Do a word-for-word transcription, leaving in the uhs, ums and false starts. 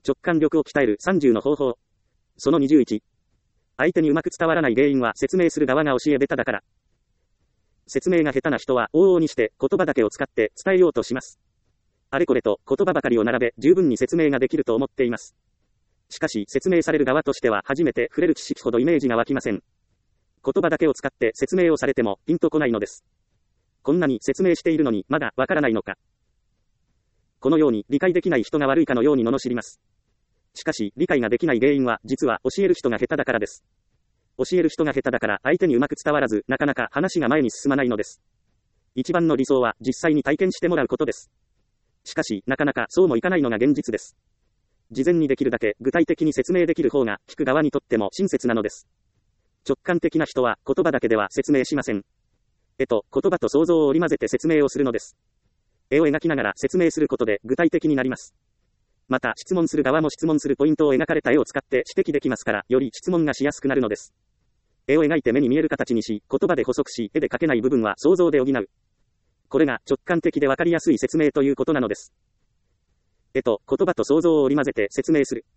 直感力を鍛えるさんじゅうの方法。そのにじゅういち。相手にうまく伝わらない原因は説明する側が教え下手だから。説明が下手な人は往々にして言葉だけを使って伝えようとします。あれこれと言葉ばかりを並べ十分に説明ができると思っています。しかし説明される側としては初めて触れる知識ほどイメージが湧きません。言葉だけを使って説明をされてもピンとこないのです。こんなに説明しているのにまだわからないのか。このように理解できない人が悪いかのように罵ります。しかし理解ができない原因は実は教える人が下手だからです。教える人が下手だから相手にうまく伝わらずなかなか話が前に進まないのです。一番の理想は実際に体験してもらうことです。しかしなかなかそうもいかないのが現実です。事前にできるだけ具体的に説明できる方が聞く側にとっても親切なのです。直感的な人は言葉だけでは説明しません。絵と言葉と想像を織り交ぜて説明をするのです。絵を描きながら説明することで具体的になります。また質問する側も質問するポイントを描かれた絵を使って指摘できますから、より質問がしやすくなるのです。絵を描いて目に見える形にし、言葉で補足し、絵で描けない部分は想像で補う。これが直感的でわかりやすい説明ということなのです。絵と言葉と想像を織り交ぜて説明する。